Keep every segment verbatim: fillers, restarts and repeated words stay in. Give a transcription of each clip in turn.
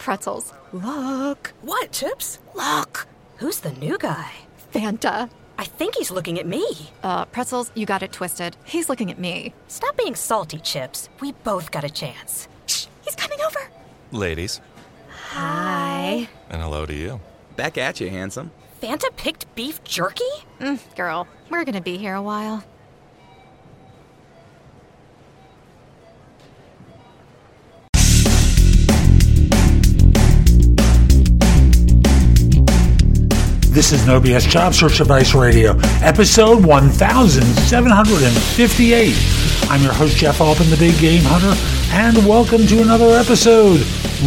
Pretzels, look. What, Chips? Look. Who's the new guy? Fanta. I think he's looking at me. Uh, Pretzels, you got it twisted. He's looking at me. Stop being salty, Chips. We both got a chance. Shh, he's coming over. Ladies. Hi. And hello to you. Back at you, handsome. Fanta picked beef jerky? Mm, girl, we're gonna be here a while. This is No B S Job Search Advice Radio, episode one thousand seven hundred fifty-eight. I'm your host, Jeff Altman, the Big Game Hunter, and welcome to another episode.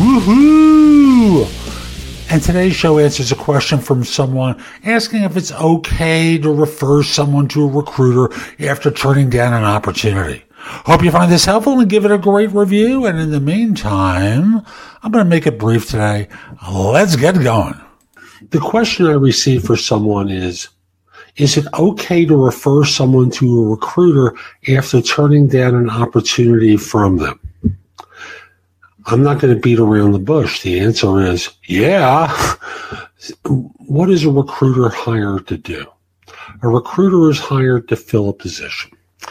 Woohoo! And today's show answers a question from someone asking if it's okay to refer someone to a recruiter after turning down an opportunity. Hope you find this helpful and give it a great review. And in the meantime, I'm going to make it brief today. Let's get going. The question I received for someone is, is it okay to refer someone to a recruiter after turning down an opportunity from them? I'm not going to beat around the bush. The answer is, yeah. What is a recruiter hired to do? A recruiter is hired to fill a position.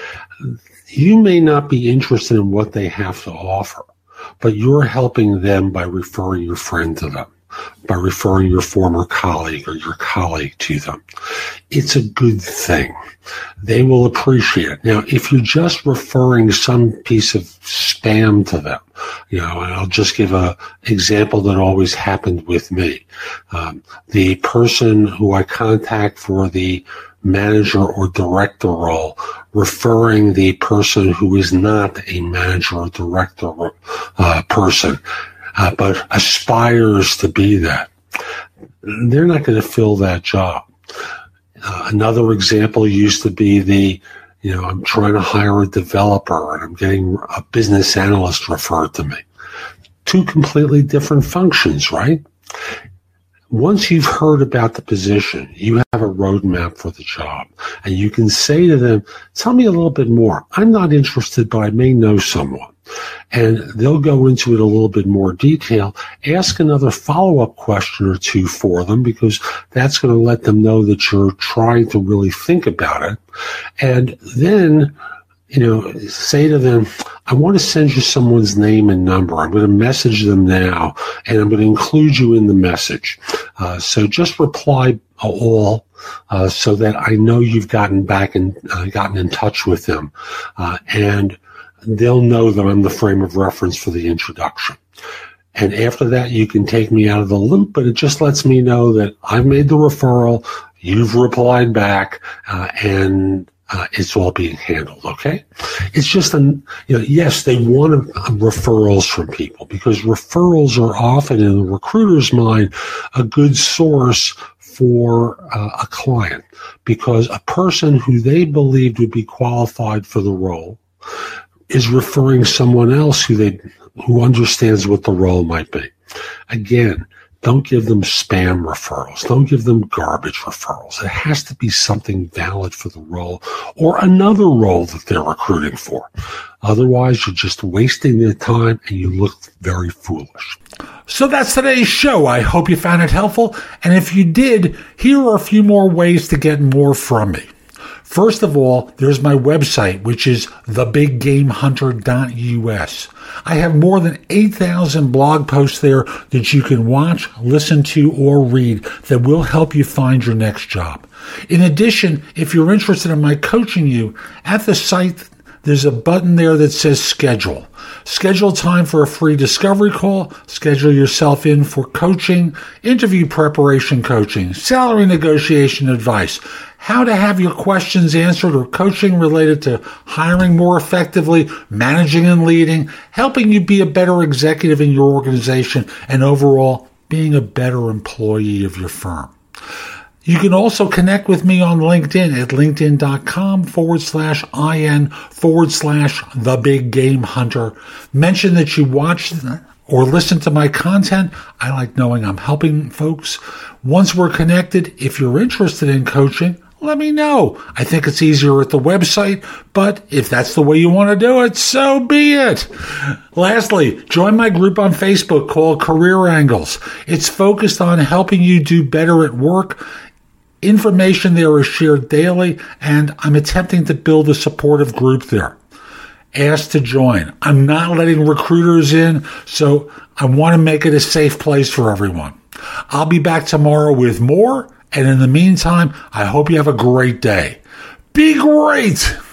You may not be interested in what they have to offer, but you're helping them by referring your friend to them, by referring your former colleague or your colleague to them. It's a good thing. They will appreciate it. Now, if you're just referring some piece of spam to them, you know, and I'll just give a example that always happened with me. Um, the person who I contact for the manager or director role, referring the person who is not a manager or director uh, person, Uh, but aspires to be that, they're not going to fill that job. Uh, another example used to be the, you know, I'm trying to hire a developer and I'm getting a business analyst referred to me. Two completely different functions, right? Once you've heard about the position, you have a roadmap for the job, and you can say to them, tell me a little bit more. I'm not interested, but I may know someone. And they'll go into it a little bit more detail. Ask another follow-up question or two for them, because that's going to let them know that you're trying to really think about it. And then, you know, say to them, I want to send you someone's name and number. I'm going to message them now, and I'm going to include you in the message. Uh, so just reply all uh, so that I know you've gotten back and uh, gotten in touch with them. Uh, and they'll know that I'm the frame of reference for the introduction. And after that, you can take me out of the loop, but it just lets me know that I've made the referral, you've replied back, uh, and uh, it's all being handled, okay? It's just, an, you know, yes, they want uh, referrals from people, because referrals are often, in the recruiter's mind, a good source for uh, a client, because a person who they believed would be qualified for the role is referring someone else who they who understands what the role might be. Again, don't give them spam referrals. Don't give them garbage referrals. It has to be something valid for the role or another role that they're recruiting for. Otherwise, you're just wasting their time and you look very foolish. So that's today's show. I hope you found it helpful. And if you did, here are a few more ways to get more from me. First of all, there's my website, which is the big game hunter dot U S. I have more than eight thousand blog posts there that you can watch, listen to, or read that will help you find your next job. In addition, if you're interested in my coaching you, at the site, there's a button there that says schedule. Schedule time for a free discovery call. Schedule yourself in for coaching, interview preparation coaching, salary negotiation advice, how to have your questions answered, or coaching related to hiring more effectively, managing and leading, helping you be a better executive in your organization, and overall being a better employee of your firm. You can also connect with me on LinkedIn at linkedin.com forward slash IN forward slash the big game hunter. Mention that you watched or listen to my content. I like knowing I'm helping folks. Once we're connected, if you're interested in coaching, let me know. I think it's easier at the website, but if that's the way you want to do it, so be it. Lastly, join my group on Facebook called Career Angles. It's focused on helping you do better at work. Information there is shared daily, and I'm attempting to build a supportive group there. Ask to join. I'm not letting recruiters in, so I want to make it a safe place for everyone. I'll be back tomorrow with more, and in the meantime, I hope you have a great day. Be great!